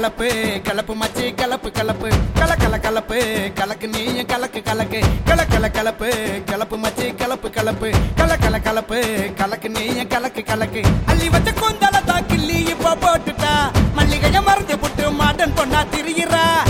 கலப்பு கலப்பு மச்சி கலப்பு கலப்பு கல கல கலப்பு கலக்கு நீயும் கலக்கு கலக்கு கல கல கலப்பு கலப்பு மச்சி கலப்பு கலப்பு கல கல கலப்பு கலக்கு நீயும் கலக்கு கலக்கு அள்ளி வச்ச கூந்தல தான் கிள்ளி இப்ப போட்டுட்டா மல்லிகைய மறைஞ்சு புட்டு மாடன் பொண்ணா திரியிறா